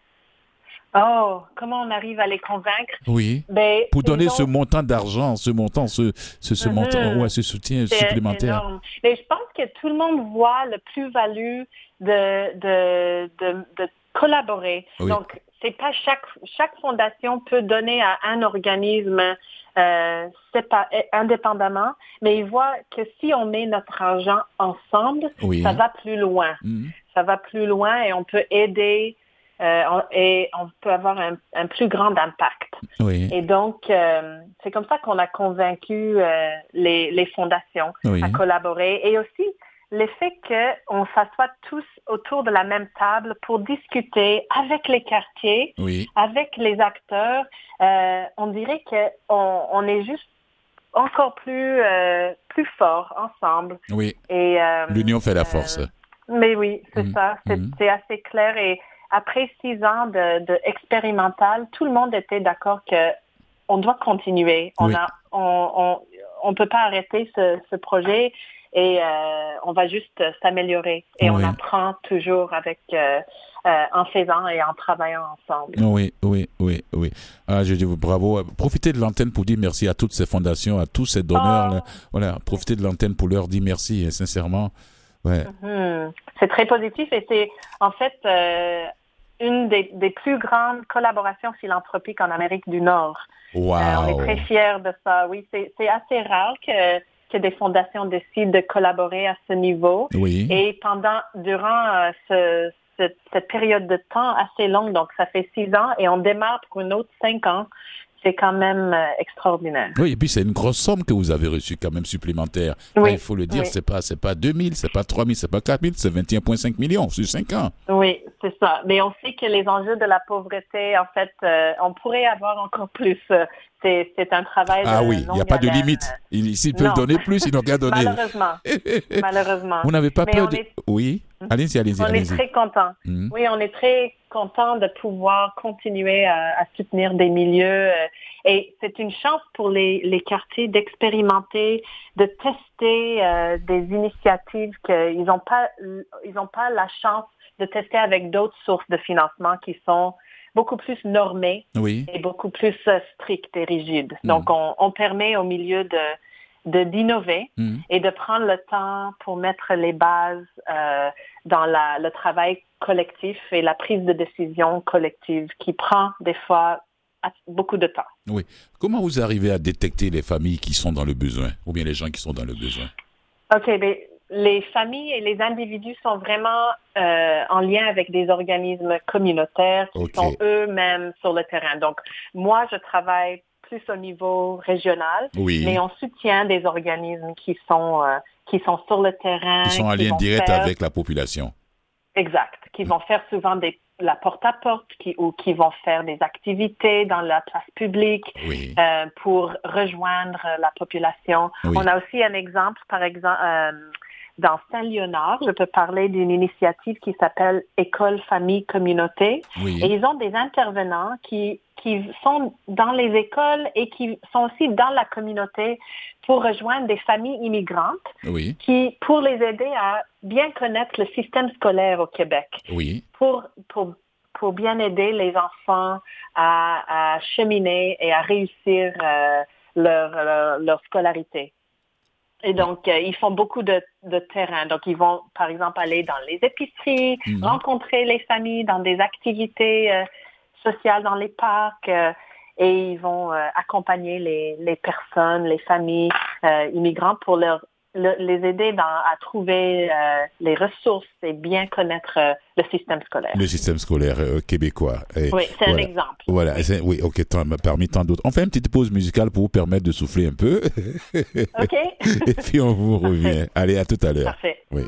Oh, comment on arrive à les convaincre? Oui. Ben, Pour donner ils ont- ce montant d'argent, ce montant, ce, ce, ce Mhm. montant, ouais, ce soutien C'est supplémentaire. énorme. Mais je pense que tout le monde voit le plus-value de, de, de, de collaborer. Oui. Donc, c'est pas chaque, chaque fondation peut donner à un organisme euh, sépa- indépendamment, mais ils voient que si on met notre argent ensemble, Oui. ça va plus loin. Mhm. Ça va plus loin et on peut aider euh, on- et on peut avoir un, un plus grand impact. Oui. Et donc, euh, c'est comme ça qu'on a convaincu euh, les, les fondations Oui. à collaborer. Et aussi, l'effet qu'on s'assoit tous autour de la même table pour discuter avec les quartiers, Oui. avec les acteurs, euh, on dirait qu'on on est juste encore plus, euh, plus fort ensemble. Oui. Et, euh, L'union fait la euh, force. Mais oui, c'est Mhm. ça. C'est Mhm. c'est assez clair. Et après six ans de, de expérimental, tout le monde était d'accord que on doit continuer. On Oui. a, on, on, on peut pas arrêter ce, ce projet et euh, on va juste s'améliorer. Et Oui. on apprend toujours avec, euh, euh, en faisant et en travaillant ensemble. Oui, oui, oui, oui. Ah, je dis bravo. Profitez de l'antenne pour dire merci à toutes ces fondations, à tous ces donneurs. Oh. Là. Voilà, profitez de l'antenne pour leur dire merci, hein, sincèrement. Ouais. Mhm. C'est très positif et c'est en fait euh, une des, des plus grandes collaborations philanthropiques en Amérique du Nord. Wow. Euh, on est très fiers de ça. Oui, c'est, c'est assez rare que, que des fondations décident de collaborer à ce niveau. Oui. Et pendant, durant euh, ce, ce- cette période de temps assez longue, donc ça fait six ans, et on démarre pour une autre cinq ans, c'est quand même euh, extraordinaire. Oui, et puis c'est une grosse somme que vous avez reçue quand même supplémentaire. Oui. Là, il faut le dire, Oui. c'est pas c'est pas deux mille, c'est pas trois mille, c'est pas quatre mille, c'est vingt et un virgule cinq millions sur cinq ans. Oui, c'est ça. Mais on sait que les enjeux de la pauvreté, en fait, euh, on pourrait avoir encore plus. Euh, c'est, c'est un travail Ah de oui, il n'y a longue pas de haleine. limite. Ils, s'ils peuvent Non. donner plus, ils n'ont qu'à donner. Malheureusement. Malheureusement. Vous n'avez pas Mais peur on de... est- Oui, allez-y, allez-y, On allez-y. est très contents. Mhm. Oui, on est très contents de pouvoir continuer à, à soutenir des milieux. euh, Et c'est une chance pour les, les quartiers d'expérimenter, de tester euh, des initiatives qu'ils n'ont pas, ils n'ont pas la chance de tester avec d'autres sources de financement qui sont beaucoup plus normées Oui, et beaucoup plus euh, strictes et rigides. Donc, on, on permet au milieu de, de d'innover Mhm. et de prendre le temps pour mettre les bases euh, dans la, le travail collectif et la prise de décision collective qui prend des fois à- beaucoup de temps. oui. Comment vous arrivez à détecter les familles qui sont dans le besoin, ou bien les gens qui sont dans le besoin? OK, bien, les familles et les individus sont vraiment euh, en lien avec des organismes communautaires qui OK. sont eux-mêmes sur le terrain. Donc, moi, je travaille plus au niveau régional, Oui. mais on soutient des organismes qui sont, euh, qui sont sur le terrain. Ils sont en qui lien vont direct faire- avec la population. Exact, qui vont faire souvent des, la porte-à-porte qui, ou qui vont faire des activités dans la place publique Oui. euh, pour rejoindre la population. Oui. On a aussi un exemple, par exemple, euh, dans Saint-Léonard, je peux parler d'une initiative qui s'appelle École, Famille, Communauté. Oui. Et ils ont des intervenants qui, qui sont dans les écoles et qui sont aussi dans la communauté pour rejoindre des familles immigrantes Oui. qui, pour les aider à bien connaître le système scolaire au Québec, Oui. pour, pour, pour bien aider les enfants à, à cheminer et à réussir euh, leur, leur, leur scolarité. Et donc, euh, ils font beaucoup de, de terrain. Donc, ils vont, par exemple, aller dans les épiceries, Mhm. rencontrer les familles dans des activités euh, sociales dans les parcs. euh, et ils vont euh, accompagner les, les personnes, les familles euh, immigrantes pour leur, le- les aider dans, à trouver euh, les ressources et bien connaître euh, le système scolaire. Le système scolaire euh, québécois. Et Oui, c'est voilà. un exemple. Voilà, c'est- oui, ok, tant- parmi tant d'autres. On fait une petite pause musicale pour vous permettre de souffler un peu. OK? Et puis on vous Parfait. revient. Allez, à tout à l'heure. Parfait. Oui.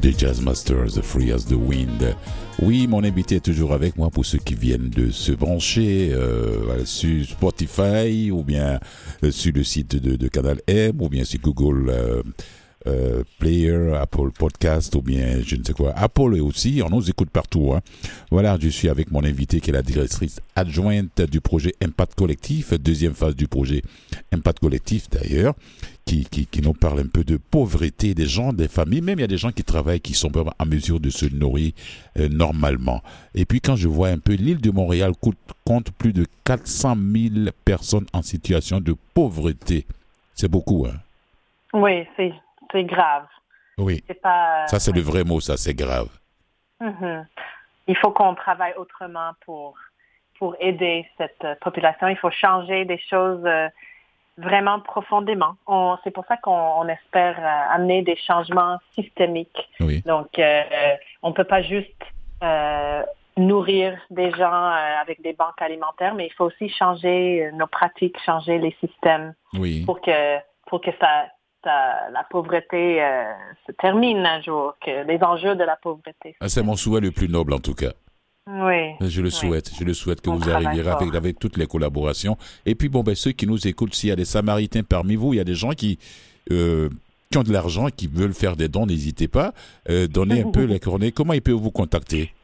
des Jazz Masters, Free as the Wind. Oui, mon invité est toujours avec moi pour ceux qui viennent de se brancher euh, sur Spotify ou bien euh, sur le site de, de Canal M ou bien sur Google euh, euh, Player, Apple Podcast ou bien je ne sais quoi. Apple aussi, on nous écoute partout. Hein. Voilà, je suis avec mon invité qui est la directrice adjointe du projet Impact Collectif, deuxième phase du projet Impact Collectif d'ailleurs. Qui, qui, qui nous parle un peu de pauvreté des gens, des familles. Même il y a des gens qui travaillent, qui sont pas en mesure de se nourrir euh, normalement. Et puis quand je vois un peu, l'île de Montréal compte, compte plus de quatre cent mille personnes en situation de pauvreté. C'est beaucoup, hein? Oui, c'est, c'est grave. Oui, c'est pas, ça c'est oui. le vrai mot, ça c'est grave. Mm-hmm. Il faut qu'on travaille autrement pour, pour aider cette euh, population. Il faut changer des choses... Euh, vraiment profondément. On, c'est pour ça qu'on on espère euh, amener des changements systémiques. Oui. Donc, euh, on ne peut pas juste euh, nourrir des gens euh, avec des banques alimentaires, mais il faut aussi changer nos pratiques, changer les systèmes oui. pour que pour que ça, ça la pauvreté euh, se termine un jour, que les enjeux de la pauvreté. Ah, c'est mon souhait le plus noble en tout cas. Oui. Je le souhaite, oui. je le souhaite que on vous arriviez avec, avec toutes les collaborations. Et puis bon, ben ceux qui nous écoutent, s'il y a des Samaritains parmi vous, il y a des gens qui euh, qui ont de l'argent, qui veulent faire des dons, n'hésitez pas, euh, donnez un peu les coordonnées. Comment ils peuvent vous contacter?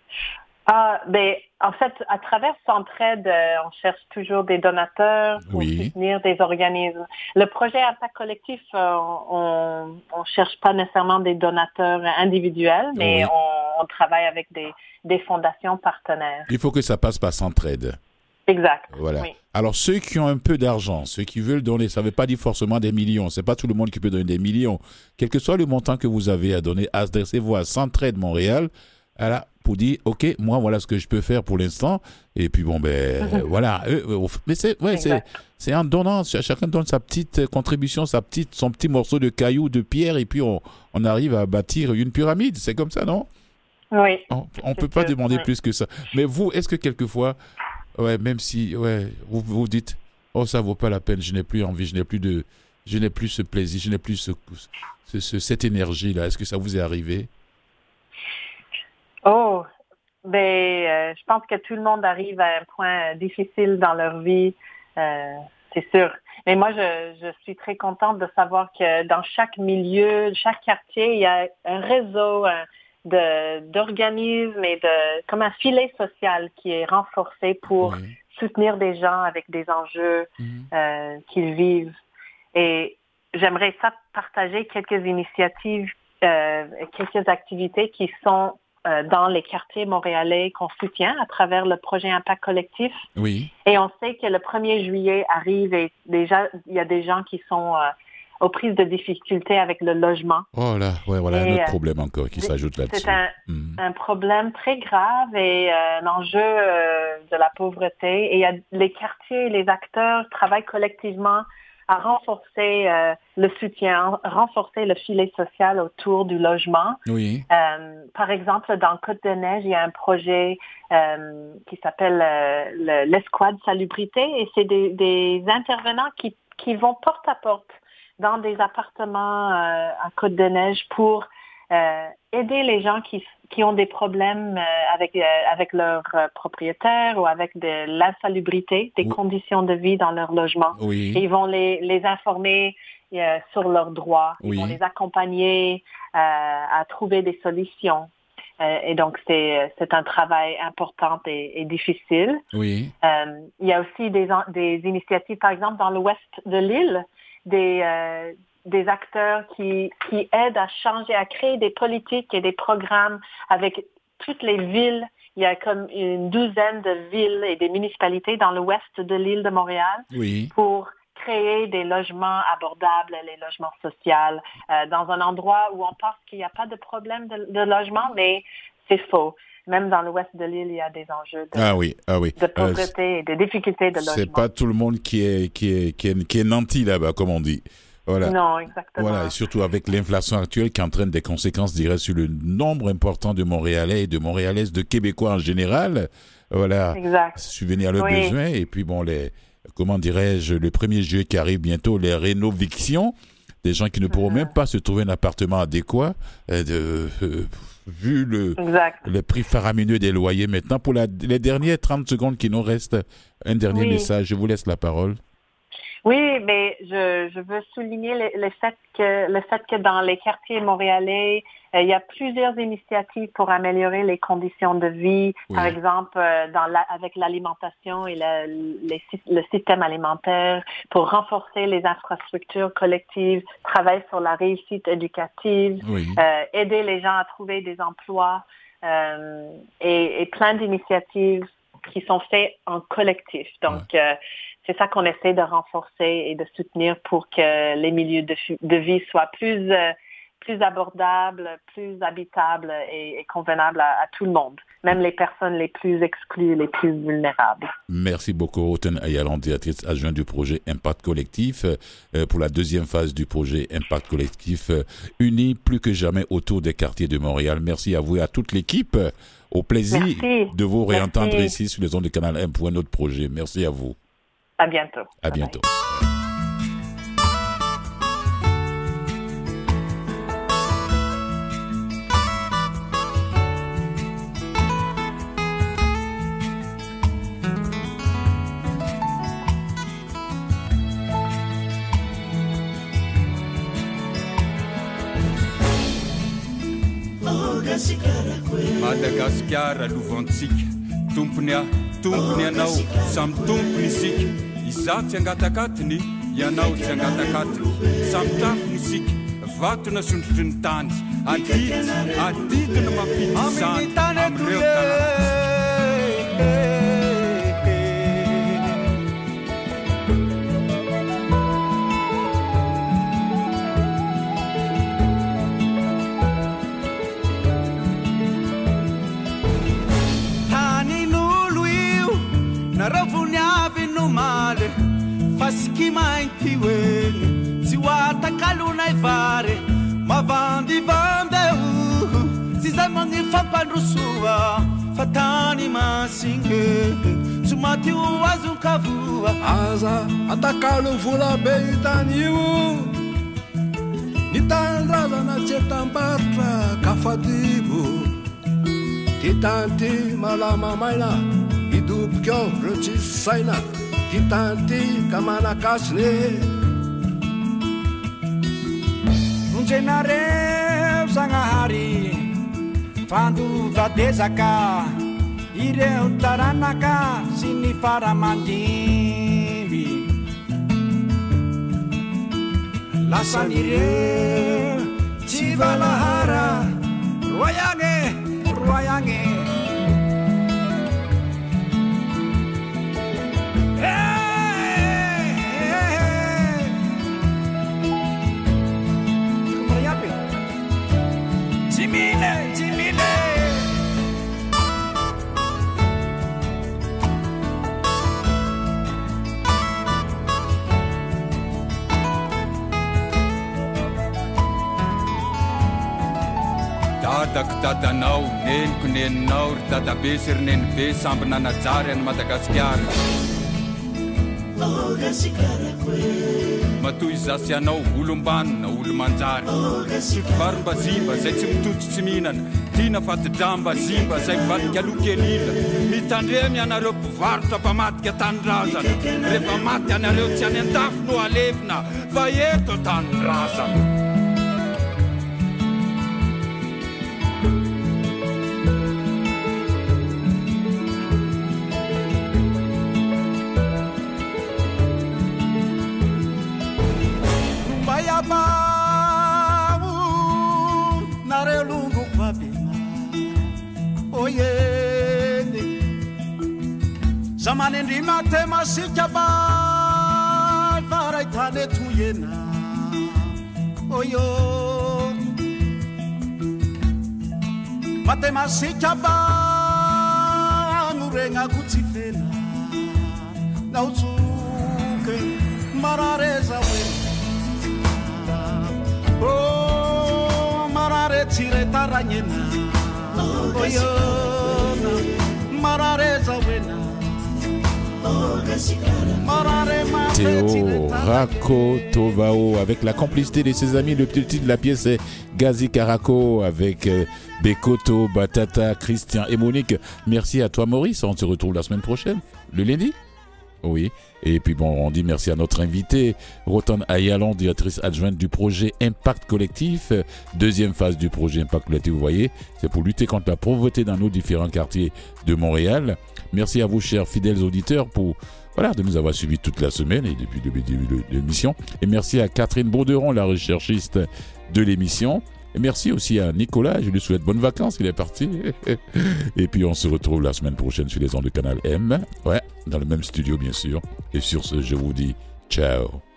Ah, ben en fait, à travers Centraide, euh, on cherche toujours des donateurs pour oui. soutenir des organismes. Le projet Impact Collectif, euh, on on cherche pas nécessairement des donateurs individuels, mais oui. on, on travaille avec des des fondations partenaires. Il faut que ça passe par Centraide. Exact. Voilà. Oui. Alors, ceux qui ont un peu d'argent, ceux qui veulent donner, ça ne veut pas dire forcément des millions. C'est pas tout le monde qui peut donner des millions. Quel que soit le montant que vous avez à donner, adressez-vous à Centraide Montréal, voilà, pour dire, OK, moi, voilà ce que je peux faire pour l'instant. Et puis, bon, ben, mm-hmm. voilà. Euh, mais c'est, ouais, c'est, c'est en donnant, chacun donne sa petite contribution, sa petite, son petit morceau de caillou, de pierre, et puis on, on arrive à bâtir une pyramide. C'est comme ça, non? Oui. On ne peut pas demander oui. plus que ça. Mais vous, est-ce que quelquefois, ouais, même si ouais, vous vous dites, oh, ça vaut pas la peine, je n'ai plus envie, je n'ai plus de, je n'ai plus ce plaisir, je n'ai plus ce, ce, ce, cette énergie-là. Est-ce que ça vous est arrivé? Oh, ben, euh, je pense que tout le monde arrive à un point difficile dans leur vie, euh, c'est sûr. Mais moi, je, je suis très contente de savoir que dans chaque milieu, chaque quartier, il y a un réseau, un, de d'organismes et de comme un filet social qui est renforcé pour oui. soutenir des gens avec des enjeux mmh. euh, qu'ils vivent. Et j'aimerais ça partager quelques initiatives, euh, quelques activités qui sont euh, dans les quartiers montréalais qu'on soutient à travers le projet Impact Collectif. Oui. Et on sait que le premier juillet arrive et déjà il y a des gens qui sont euh, aux prises de difficultés avec le logement. Oh là, ouais, voilà et, un autre problème encore qui s'ajoute là-dessus. C'est un, mmh. un problème très grave et euh, un enjeu euh, de la pauvreté. Et y a, les quartiers et les acteurs travaillent collectivement à renforcer euh, le soutien, renforcer le filet social autour du logement. Oui. Euh, par exemple, dans Côte-des-Neiges, il y a un projet euh, qui s'appelle euh, le, l'Escouade Salubrité et c'est des, des intervenants qui, qui vont porte à porte dans des appartements euh, à Côte-des-Neiges pour euh, aider les gens qui, qui ont des problèmes euh, avec, euh, avec leurs euh, propriétaires ou avec de l'insalubrité, des oui. conditions de vie dans leur logement. Oui. Et ils vont les, les informer euh, sur leurs droits. Ils oui. vont les accompagner euh, à trouver des solutions. Euh, et donc, c'est, c'est un travail important et, et difficile. Oui. Euh, il y a aussi des, des initiatives, par exemple, dans l'ouest de l'île, des, euh, des acteurs qui, qui aident à changer, à créer des politiques et des programmes avec toutes les villes. Il y a comme une douzaine de villes et des municipalités dans l'ouest de l'île de Montréal oui. pour créer des logements abordables, les logements sociaux, euh, dans un endroit où on pense qu'il n'y a pas de problème de, de logement, mais c'est faux. Même dans l'ouest de l'île, il y a des enjeux de, ah oui, ah oui. de pauvreté euh, et de difficultés de logement. C'est pas tout le monde qui est, qui est, qui est, qui est nanti là-bas, comme on dit. Voilà. Non, exactement. Voilà, et surtout avec l'inflation actuelle qui entraîne des conséquences directes sur le nombre important de Montréalais et de Montréalaises, de Québécois en général. Voilà. Exact. Subvenir le oui. besoin. Et puis bon, les, comment dirais-je, le premier juillet qui arrive bientôt, les rénovictions. des gens qui ne pourront même pas se trouver un appartement adéquat, euh, de, euh, vu le, le prix faramineux des loyers. Maintenant, pour la, les dernières trente secondes qui nous restent, un dernier oui. message. Je vous laisse la parole. Oui, mais je, je veux souligner le, le fait que le fait que dans les quartiers montréalais, euh, il y a plusieurs initiatives pour améliorer les conditions de vie. Oui. Par exemple, euh, dans la, avec l'alimentation et la, les, le système alimentaire, pour renforcer les infrastructures collectives, travailler sur la réussite éducative, oui. euh, aider les gens à trouver des emplois euh, et, et plein d'initiatives qui sont faites en collectif. Donc, ouais. euh, c'est ça qu'on essaie de renforcer et de soutenir pour que les milieux de, de vie soient plus, euh, plus abordables, plus habitables et, et convenables à, à tout le monde, même les personnes les plus exclues, les plus vulnérables. Merci beaucoup, Roten Ayalan, directrice adjointe du projet Impact Collectif, euh, pour la deuxième phase du projet Impact Collectif, euh, unis plus que jamais autour des quartiers de Montréal. Merci à vous et à toute l'équipe. Au plaisir Merci. de vous réentendre Merci. ici sur les ondes de Canal M pour un autre projet. Merci à vous. À bientôt. À bientôt. Madagasikara lovantsika tompony a tompony anao samy tompony isika izaho tsy angatakatiny ianao tsy angatakatiny samy tampony isika vatona sondrotry ny tany adity aditona mampity zany amin'ireo tanàna. Fasiki mainti wen si wata kaluna ivare mavandi vande u si zamangi fapanrusua fatani masinge sumati uazu kavua aza atakalu vula beitaniu nitandraza na chetambatra kafadibu titanti malama maila idupkyo rochi saina Titanti kamana kasne Unjenare sangahari Fandu vadezaka Ire utaranaka Sini faramandimbi Lasanire Chivalahara Royange Royange Dadako dadanao, neniko neninao, ry dadabe sy ry nenibe samby nanajary any Madagasikara. Matoy zasy anao olom-banona, olo-manjary. Sotro varim-bazimba zay tsy mitotso tsy mihinana. Tina fatidramba zimba zay mivadika alokelila. Mitandremy anareo mpivarotra mpamadika tanindrazana. Rehefa maty anareo tsy any an-dafy no alefina fa eto tanindrazana. Zamanendrima tema sika ba varay tane toyena oyo matema sika ba nurenga kutifena na utsuke marareza wena oh marare tire taranyena oyo marareza wena Théo Rako Tovao avec la complicité de ses amis. Le petit titre de la pièce est Gazi Karako avec euh, Bekoto, Batata, Christian et Monique. Merci à toi Maurice, on se retrouve la semaine prochaine, le lundi. Oui, et puis bon, on dit merci à notre invitée, Rotan Ayalon, directrice adjointe du projet Impact Collectif. Deuxième phase du projet Impact Collectif, vous voyez, c'est pour lutter contre la pauvreté dans nos différents quartiers de Montréal. Merci à vous, chers fidèles auditeurs, pour voilà, de nous avoir suivis toute la semaine et depuis le début de l'émission. Et merci à Catherine Bauderon, la recherchiste de l'émission. Et merci aussi à Nicolas, je lui souhaite bonnes vacances, il est parti. Et puis on se retrouve la semaine prochaine sur les ondes de Canal M. Ouais, dans le même studio bien sûr. Et sur ce, je vous dis ciao.